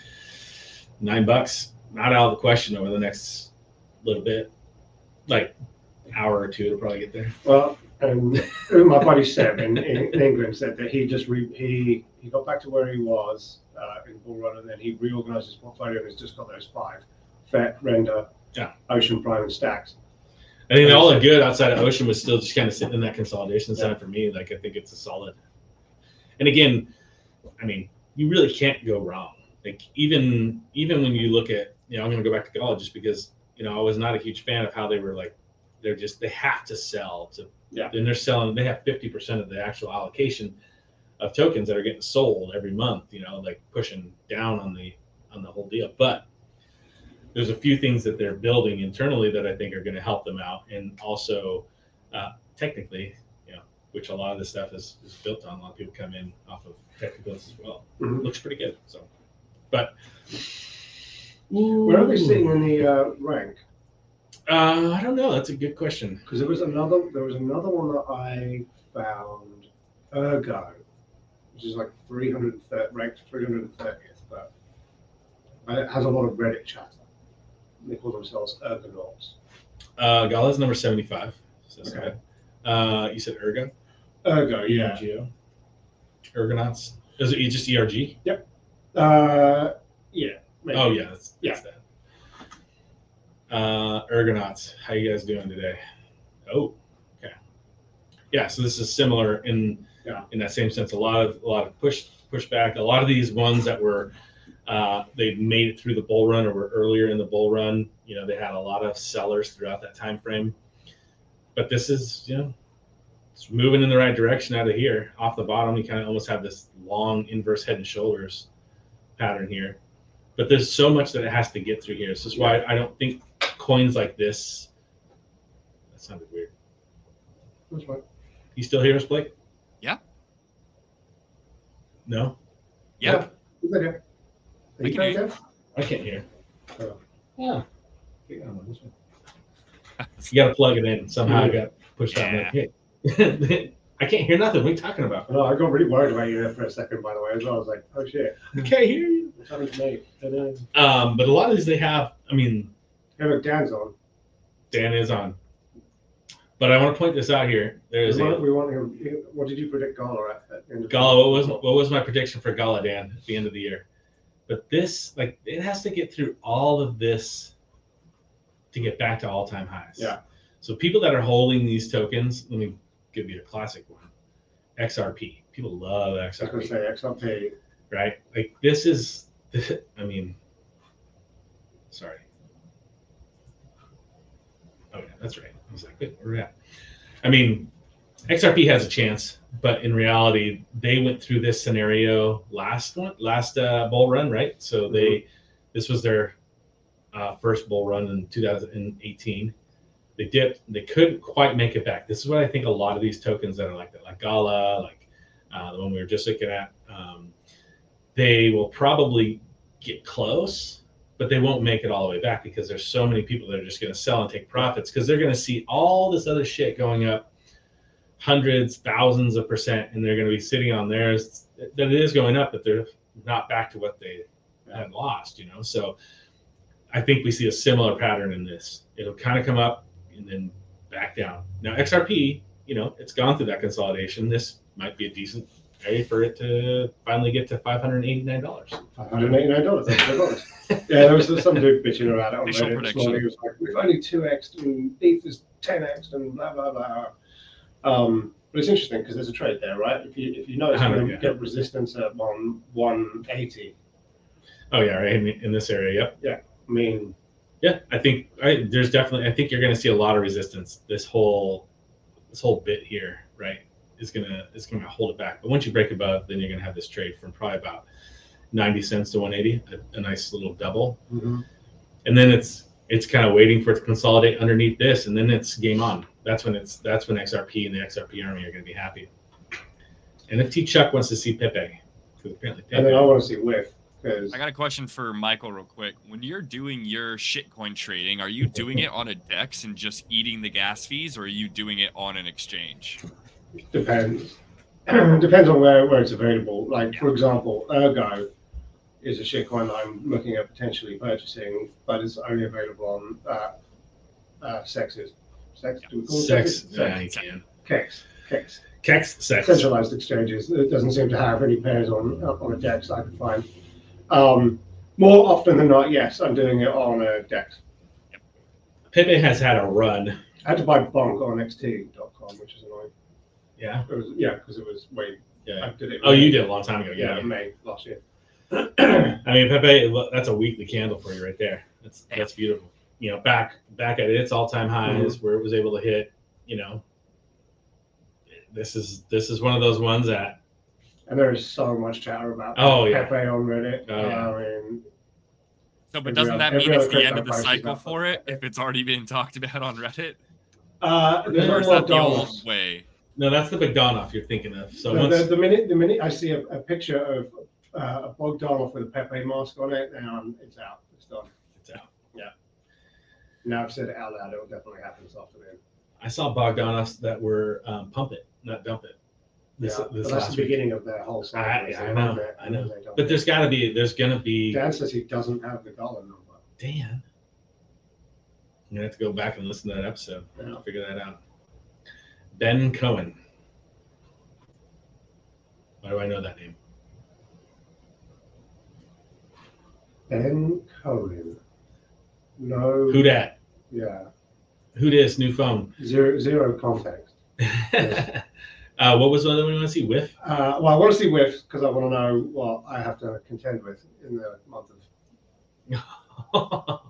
$9, not out of the question over the next little bit, like hour or two to probably get there. Well, my buddy Seb in England said that he just he got back to where he was in Bull Run, and then he reorganized his portfolio and has just got those 5: FET, Render, Ocean, Prime, and Stacks. I think all the good outside of Ocean was still just kind of sitting in that consolidation side for me. Like I think it's a solid. And again, I mean, you really can't go wrong. Like even when you look at, I'm going to go back to Gala just because I was not a huge fan of how they were like. They have to sell to. Yeah. And they're selling. They have 50% of the actual allocation of tokens that are getting sold every month. Like pushing down on the whole deal, but. There's a few things that they're building internally that I think are going to help them out, and also technically, which a lot of this stuff is built on. A lot of people come in off of technicals as well. Mm-hmm. Looks pretty good. So, but where are they sitting in the rank? I don't know. That's a good question. Because there was another one that I found, Ergo, which is like 330, ranked 330th, but it has a lot of Reddit chatter. They call themselves Ergonauts. Gala's number 75. So okay. You said Ergo? Ergo, yeah. ERGO? Ergonauts? Is it just ERG? Yep. Yeah. Maybe. Oh, yeah. That's that. Ergonauts. How you guys doing today? Oh, okay. Yeah, so this is similar in that same sense. A lot of pushback. A lot of these ones that were they made it through the bull run or were earlier in the bull run. They had a lot of sellers throughout that time frame. But this is, it's moving in the right direction out of here. Off the bottom, you kind of almost have this long inverse head and shoulders pattern here. But there's so much that it has to get through here. This is why I don't think coins like this. That sounded weird. That's right. You still hear us, Blake? Yeah. No? Yeah. Okay. I can hear. I can't hear. Oh. Yeah. You got to plug it in. Somehow I got pushed out. Like, hey, I can't hear nothing. What are you talking about? No, I got really worried about you there for a second, by the way, as well. I was like, oh, shit. I can't hear you. What's happening to me? But a lot of these they have, Hey, look, Dan's on. Dan is on. But I want to point this out here. We want him. What did you predict Gala at the end of Gala, what was my prediction for Gala, Dan, at the end of the year? But this, it has to get through all of this to get back to all-time highs. Yeah. So people that are holding these tokens, let me give you a classic one. XRP. People love XRP. I was going to say XRP. Right? Like this is, sorry. Oh, yeah, that's right. I was like, wait, where are we at? XRP has a chance, but in reality, they went through this scenario last bull run, right? So this was their first bull run in 2018. They dipped. They couldn't quite make it back. This is what I think a lot of these tokens that are like that, like Gala, like the one we were just looking at, they will probably get close, but they won't make it all the way back because there's so many people that are just going to sell and take profits because they're going to see all this other shit going up hundreds, thousands of %, and they're going to be sitting on theirs that it is going up, but they're not back to what they had lost, you know? So I think we see a similar pattern in this. It'll kind of come up and then back down. Now, XRP, you know, it's gone through that consolidation. This might be a decent area for it to finally get to $589. $589. Yeah, there was some dude bitching about it on Reddit this morning. He was like, we've only 2x and ETH is 10x and blah, blah, blah. But it's interesting because there's a trade there, right? If you notice, you get resistance at 180. Oh, yeah, right in this area, yep. Yeah, I mean... Yeah, I think there's definitely, I think you're going to see a lot of resistance. This whole bit here, right, is going to hold it back. But once you break above, then you're going to have this trade from probably about 90 cents to 180, a nice little double. Mm-hmm. And then it's kind of waiting for it to consolidate underneath this, and then it's game on. That's when XRP and the XRP army are going to be happy. NFT Chuck wants to see Pepe, because apparently Pepe. And then I want to see Whiff. I got a question for Michael real quick. When you're doing your shitcoin trading, are you doing it on a DEX and just eating the gas fees, or are you doing it on an exchange? Depends. Depends on where it's available. Like, for example, Ergo is a shitcoin I'm looking at potentially purchasing, but it's only available on Sexes. Sex? Do we call it Sex? Yeah, you can. Kex. Sex. Centralized exchanges. It doesn't seem to have any pairs on a DEX I can find. More often than not, yes, I'm doing it on a DEX. Pepe has had a run. I had to buy Bonk on xt.com, which is annoying. Yeah? Because it was way... Yeah. I did it. Oh, you did a long time ago. Yeah, May last year. I mean, Pepe, that's a weekly candle for you right there. That's beautiful. You know, back at its all-time highs where it was able to hit, you know, this is one of those ones that... And there is so much chatter about Pepe on Reddit. But doesn't that mean it's the end of the cycle for it if it's already being talked about on Reddit? Or is that the old way? No, that's the Bogdanov you're thinking of. So the minute I see a picture of a Bogdanov with a Pepe mask on it, and it's out. It's done. It's out. Yeah. Now I've said it out loud. It will definitely happen this afternoon. I saw Bogdanovs that were pump it, not dump it. This that's the begining of their whole cycle. I know. But there's going to be. Dan says he doesn't have the dollar number. Dan. I'm going to have to go back and listen to that episode. Yeah. I'll figure that out. Ben Cohen. Why do I know that name? Ben Cohen. No. Who dat? Yeah. Who dis? New phone. Zero context. What was the other one you want to see? Whiff? Well, I want to see Whiff because I want to know what I have to contend with in the month of.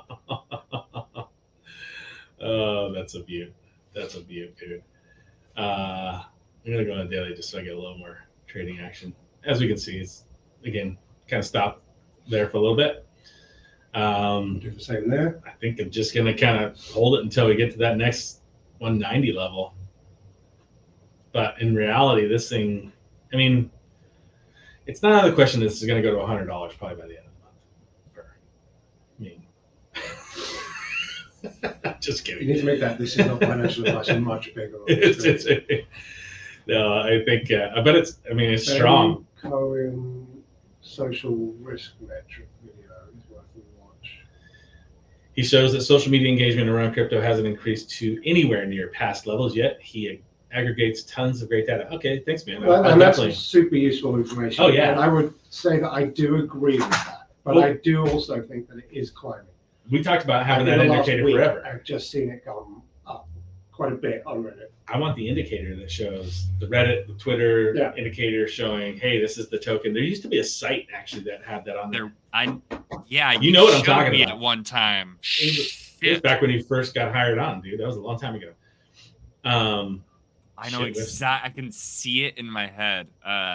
Oh, that's a beaut. Dude. I'm going to go on a daily just so I get a little more trading action. As we can see, it's, again, kind of stopped there for a little bit. Do the same there. I think I'm just going to kind of hold it until we get to that next 190 level. But in reality, this thing, I mean, it's not out of the question this is going to go to $100 probably by the end of the month. Just kidding. You need to make that. This is not financial advice. Much bigger. No, I think, but it's strong. Cohen social risk metric video is worth a watch. He shows that social media engagement around crypto hasn't increased to anywhere near past levels yet. He aggregates tons of great data. Okay, thanks, man. And that's super useful information. Oh, yeah. And I would say that I do agree with that, but I do also think that it is climbing. We talked about having that indicator forever. I've just seen it come up quite a bit on Reddit. I want the indicator that shows the Reddit, the Twitter indicator showing, hey, this is the token. There used to be a site actually that had that on there. You know what I'm talking about. At one time, it was back when you first got hired on, dude. That was a long time ago. I know exactly. I can see it in my head.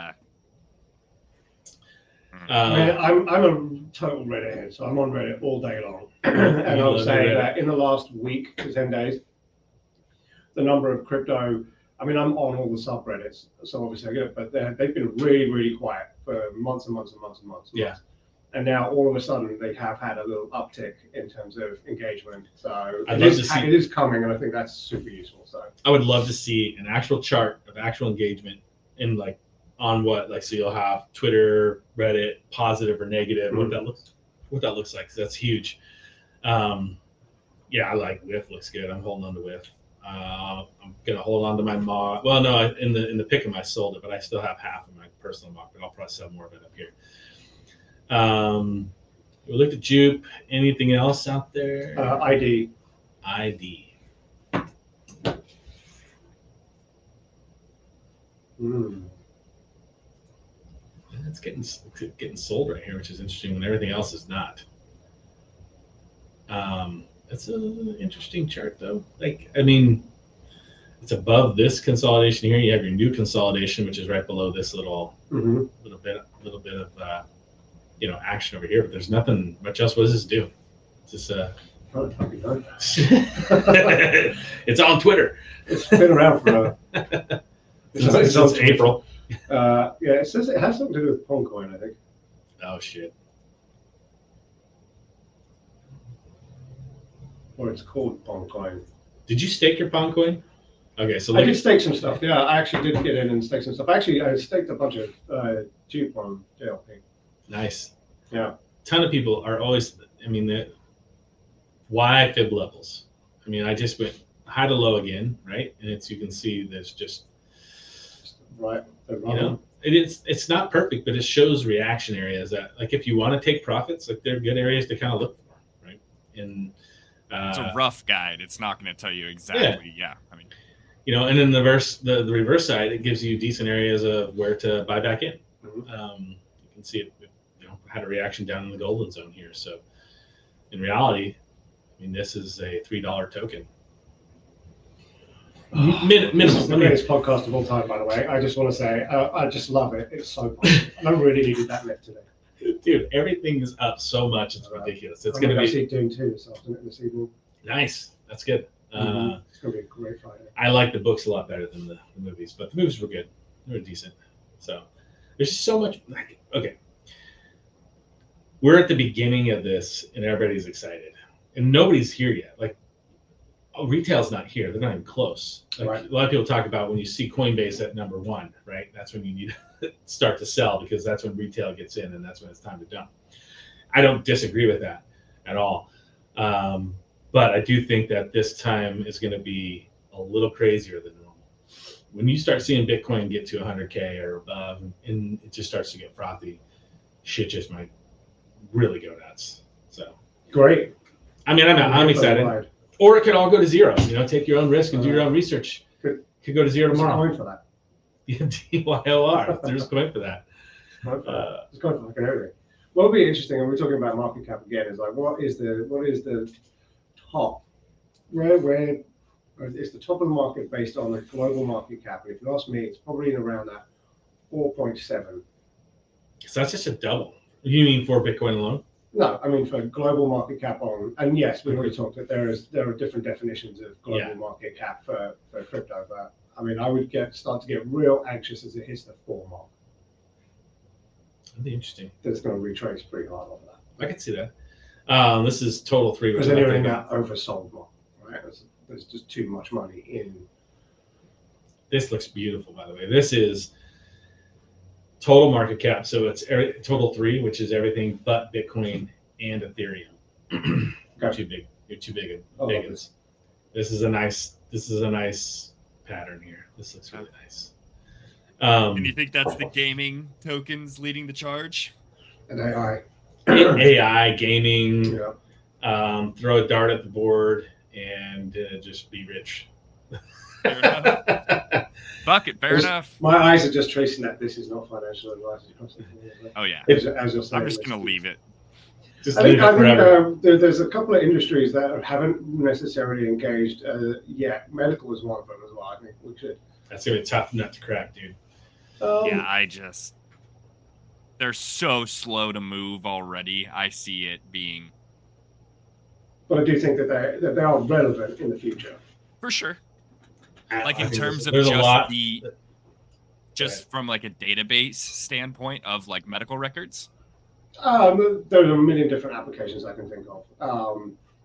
I'm a total Reddit head, so I'm on Reddit all day long. And I would say that in the last week to 10 days, the number of crypto, I'm on all the subreddits, so obviously I get it, but they've been really, really quiet for months and months and months and months. Yeah. And now all of a sudden they have had a little uptick in terms of engagement. So I'd it love to see- is coming, and I think that's super useful. So I would love to see an actual chart of actual engagement in like on what like so you'll have Twitter, Reddit, positive or negative, what that looks like. 'Cause that's huge. Yeah, I like WIF looks good. I'm holding on to WIF. I'm gonna hold on to my mod. Well, no, in the pick'em I sold it, but I still have half of my personal mod. But I'll probably sell more of it up here. We looked at Jupe. Anything else out there? ID. ID. It's getting sold right here, which is interesting when everything else is not. It's an interesting chart though. Like, I mean, it's above this consolidation here. You have your new consolidation, which is right below this little bit of action over here. But there's nothing much else. What does this do? It's just it's on Twitter. It's been around for since April. Yeah, it says it has something to do with Pongcoin, I think. Oh shit. Or it's called Pongcoin. Did you stake your Pongcoin? Okay, so I did stake some stuff. Yeah, I actually did get in and stake some stuff. Actually, I staked a bunch of Dupe on JLP. Nice. Yeah. Ton of people are always. I mean, why fib levels? I mean, I just went high to low again, right? And you can see there's just right. It's not perfect, but it shows reaction areas that, like, if you want to take profits, like, they're good areas to kind of look for, right? And it's a rough guide. It's not going to tell you exactly. Yeah. I mean, and then the reverse side, it gives you decent areas of where to buy back in. You can see it, had a reaction down in the golden zone here. So in reality, I mean, this is a $3 token. Minimum. The greatest podcast of all time, by the way. I just want to say, I just love it. It's so fun. I really needed that lift today. Dude, everything is up so much. It's ridiculous. It's going to be Dune 2 this evening. Nice. That's good. It's going to be a great Friday. I like the books a lot better than the movies, but the movies were good. They were decent. So there's so much. Okay. We're at the beginning of this and everybody's excited and nobody's here yet. Like, retail's not here. They're not even close. Like, right. A lot of people talk about when you see Coinbase at number 1, right? That's when you need to start to sell because that's when retail gets in and that's when it's time to dump. I don't disagree with that at all. But I do think that this time is going to be a little crazier than normal. When you start seeing Bitcoin get to 100K or above and it just starts to get frothy, shit just might really go nuts. So great. I mean, I'm excited. Right. Or it could all go to zero. Take your own risk and do your own research. Could go to zero tomorrow. There's a coin for that. DYOR. There's a coin for that. It's going for fucking everything. What would be interesting, and we're talking about market cap again, is like what is the top? Where is the top of the market based on the global market cap? And if you ask me, it's probably in around that 4.7. So that's just a double. You mean for Bitcoin alone? No, I mean for global market cap on, and yes, we've already talked that there are different definitions of global market cap for crypto, but I mean I would start to get real anxious as it hits the 4 mark. That'd be interesting. That's going to retrace pretty hard on that. I can see that. This is total 3. Because then you're in that oversold mark, right? There's just too much money in. This looks beautiful, by the way. This is total market cap, so it's total 3, which is everything but Bitcoin and Ethereum. You're too big. You're too big. This is a nice pattern here. This looks really nice. And you think that's the gaming tokens leading the charge? And AI. AI, gaming, Yeah. Throw a dart at the board and just be rich. Fair enough. Fuck it, fair enough. My eyes are just tracing that this is not financial advice. Oh yeah. As you're saying, I'm just gonna leave it. I think there's a couple of industries that haven't necessarily engaged yet. Medical is one of them as well. I think we should. That's gonna be a tough nut to crack, dude. Yeah, they're so slow to move already. I see it being. But I do think that they are relevant in the future. For sure. Like in terms of just from like a database standpoint of like medical records. There are a million different applications I can think of,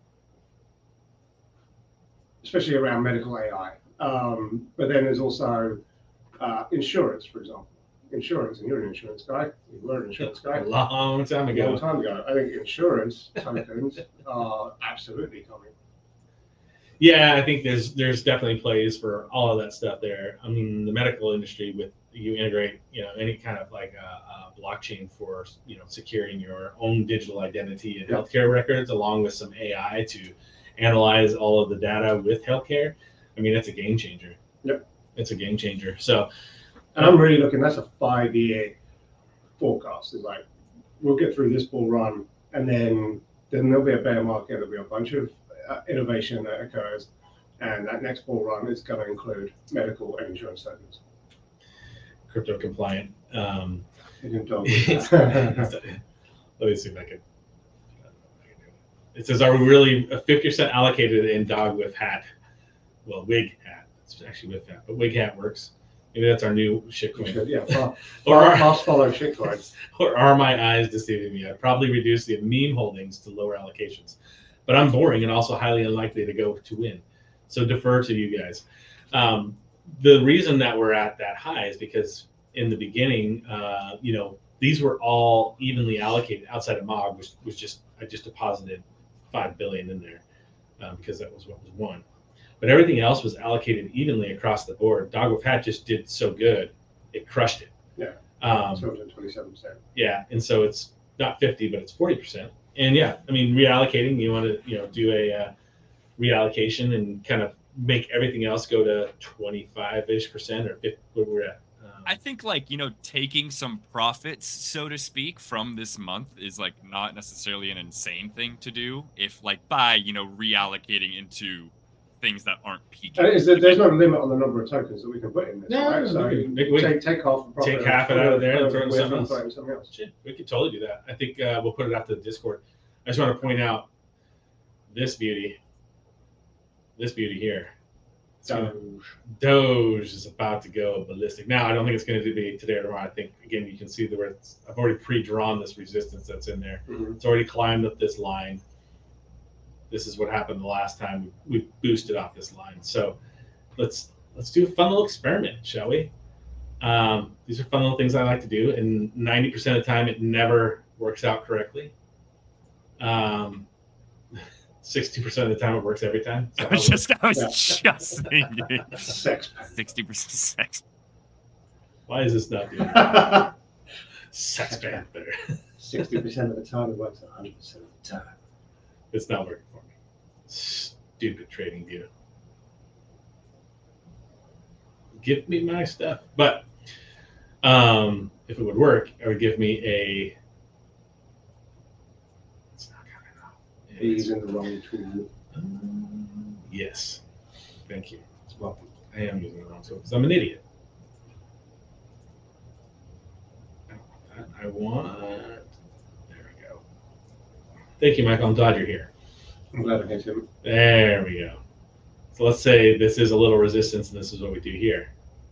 especially around medical AI. But then there's also insurance, for example. Insurance, and you're an insurance guy. You were an insurance guy. A long time ago. A long time ago. I think insurance tokens are absolutely coming. Yeah, I think there's definitely plays for all of that stuff there. I mean, the medical industry, with you integrate, any kind of like a blockchain for, securing your own digital identity and healthcare records, along with some AI to analyze all of the data with healthcare. I mean, it's a game changer. Yep. It's a game changer. So, and I'm really looking, that's a 5-year forecast. It's like, we'll get through this bull run, and then there'll be a bear market, there'll be a bunch of innovation that occurs, and that next bull run is going to include medical and insurance tokens. Crypto compliant. You can talk Let me see if I can. It says, "Are we really 50% allocated in Dog with Hat?" Well, Wig Hat. It's actually with Hat, but Wig Hat works. Maybe that's our new shitcoin. Yeah, or fast follow shitcoins. Or are my eyes deceiving me? I'd probably reduce the meme holdings to lower allocations, but I'm boring and also highly unlikely to go to win. So defer to you guys. The reason that we're at that high is because in the beginning, these were all evenly allocated outside of MOG, which was I just deposited $5 billion in there because that was what was won. But everything else was allocated evenly across the board. Dog with Hat just did so good, it crushed it. Yeah. 27%. Yeah, and so it's not 50, but it's 40%. And yeah, I mean, reallocating, you want to do a reallocation and kind of make everything else go to 25-ish% or 50, where we're at. I think taking some profits, so to speak, from this month is not necessarily an insane thing to do if by reallocating into things that aren't peaking. There's no limit on the number of tokens that we can put in this, right? So take half the profit. Take half it out of there and throw something else. Shit, we could totally do that. I think we'll put it out to the Discord. I just want to point out this beauty here. Doge is about to go ballistic. Now, I don't think it's going to be today or tomorrow. I think, again, you can see I've already pre-drawn this resistance that's in there. Mm-hmm. It's already climbed up this line. This is what happened the last time we boosted off this line. So let's do a fun little experiment, shall we? These are fun little things I like to do, and 90% of the time it never works out correctly. 60% of the time it works every time. So I was just thinking. 60% sex. Why is this not doing that? Sex Panther. 60% of the time it works 100% of the time. It's not working for me. Stupid trading view. Give me my stuff. But if it would work, it would give me a. It's not coming off. He's in the wrong tool. Yes. Thank you. Welcome. I am using the wrong tool because I'm an idiot. I want. There we go. Thank you, Michael. I'm glad you're here. I'm glad I hit him. There we go. So let's say this is a little resistance, and this is what we do here.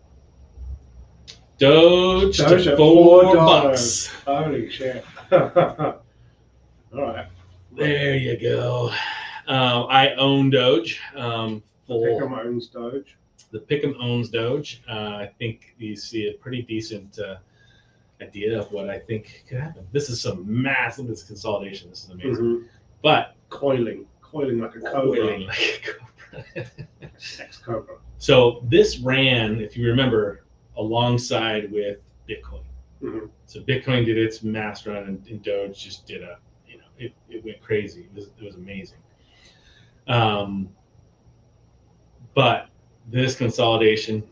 Doge to $4. Holy shit. All right. There you go. I own Doge. Pick'em owns Doge. The Pick'em owns Doge. I think you see a pretty decent idea of what I think could happen. This is some massive consolidation. This is amazing. Mm-hmm. But coiling like a cobra. Sex cobra. So this ran, if you remember, alongside with Bitcoin. Mm-hmm. So Bitcoin did its mass run, and Doge just did it went crazy. It was amazing. But this consolidation.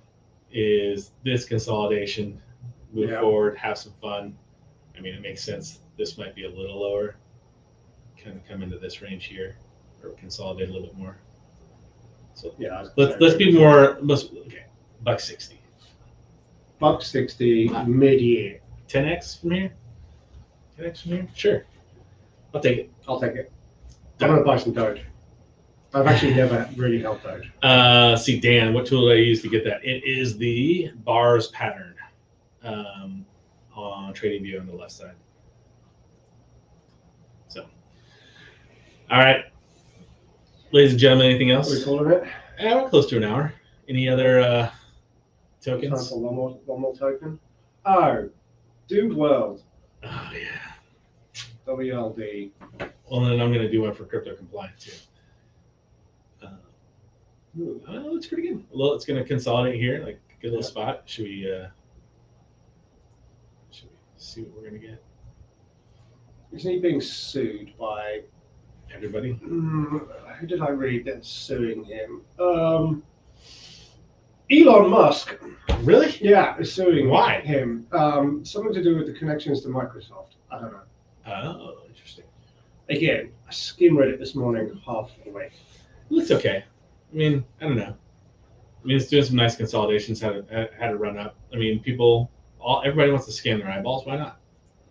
Move forward, have some fun. I mean, it makes sense. This might be a little lower. Kind of come into this range here, or consolidate a little bit more. So yeah, let's be more. Okay, $1.60. $1.60 mid-year. 10x from here. 10x from here. Sure, I'll take it. I'm gonna buy some Doge. I've actually never really held Doge. See, Dan, what tool do I use to get that? It is the bars pattern on TradingView on the left side. All right, ladies and gentlemen, anything else? What are we calling it? We're close to an hour. Any other Time tokens? for one more token. Oh, Doomed World. Oh yeah. WLD. Well, then I'm going to do one for crypto compliant too. It's pretty good. Well, it's going to consolidate here, like a good little spot. Should we see what we're going to get? Isn't he being sued by Everybody? who did I read that's suing him? Elon Musk. Really? Yeah, is suing Why? him. Something to do with the connections to Microsoft. I don't know. Oh, interesting. Again, I skim read it this morning, half awake. It looks okay. I mean, I don't know. I mean, it's doing some nice consolidations. Had to run up. I mean, everybody wants to scan their eyeballs. Why not?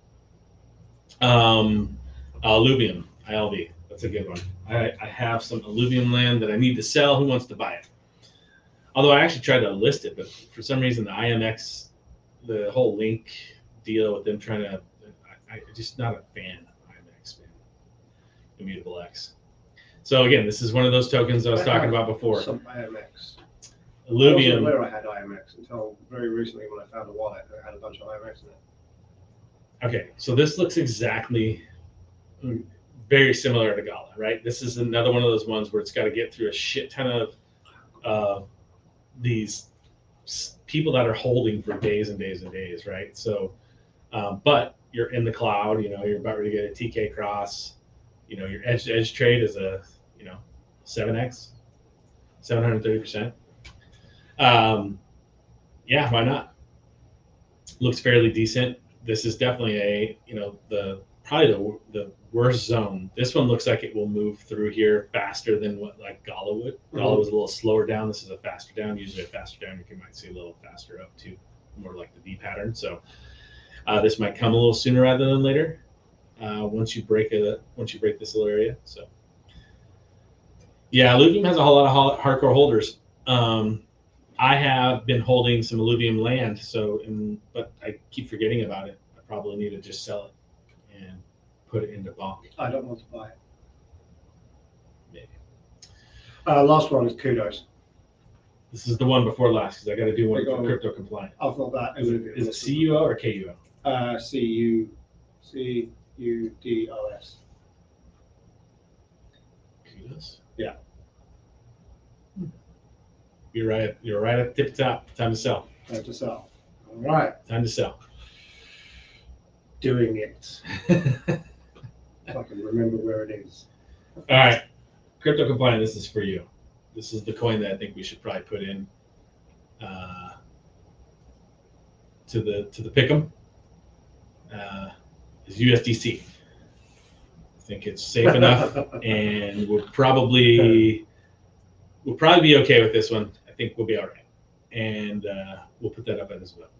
Alluvium, ILV. That's a good one. I have some alluvium land that I need to sell. Who wants to buy it? Although I actually tried to list it, but for some reason the IMX, the whole link deal with them trying to, I'm just not a fan of IMX, man. Immutable X. So again, this is one of those tokens I was talking about before. Some IMX. Alluvium. I wasn't aware I had IMX until very recently when I found a wallet that had a bunch of IMX in it. Okay, so this looks exactly very similar to Gala, right? This is another one of those ones where it's got to get through a shit ton of these people that are holding for days and days and days, right? So, but you're in the cloud, you're about ready to get a TK cross, your edge trade is a, 7x, 730%. Yeah, why not? Looks fairly decent. This is definitely probably the worst zone. This one looks like it will move through here faster than what like Gala would. Gala was a little slower down. This is a faster down. Usually a faster down, you might see a little faster up too, more like the V pattern. So this might come a little sooner rather than later. Once you break this little area. So yeah, Alluvium has a whole lot of hardcore holders. I have been holding some Alluvium land, but I keep forgetting about it. I probably need to just sell it and put it into bonk. I don't want to buy it. Maybe. Last one is Kudos. This is the one before last because I got to do one for Big crypto compliant. I thought that Is it CUO or KUO? CUDOS. Kudos. Yeah. You're right. You're right at the tip top. Time to sell. Time to sell. All right. Time to sell. Doing it. If I can remember where it is. All right. Crypto compliant. This is for you. This is the coin that I think we should probably put in to the pick'em. Is USDC. I think it's safe enough, and we'll probably be okay with this one. I think we'll be all right, and we'll put that up as well.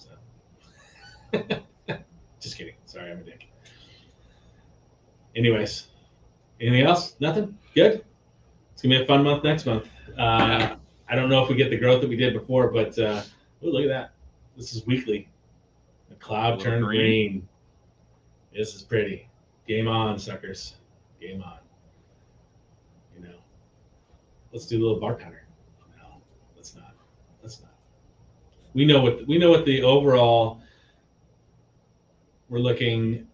So, just kidding. Sorry, I'm a dick. Anyways, anything else? Nothing? Good? It's going to be a fun month next month. I don't know if we get the growth that we did before, but look at that. This is weekly. The cloud turned green. This is pretty. Game on, suckers. Game on. Let's do a little bar pattern. No, let's not. We know what the overall. We're looking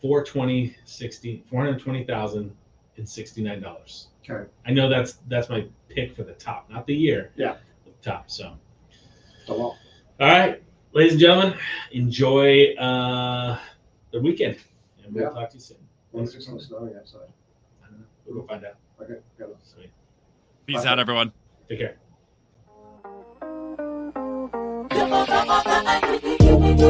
$420,069. Okay. I know that's my pick for the top, not the year. Yeah. The top. So. All right, ladies and gentlemen, enjoy the weekend, and we'll talk to you soon. Once it's not snowing outside. I don't know. We'll go find out. Okay. Got it. Sweet. Peace out, everyone. Take care.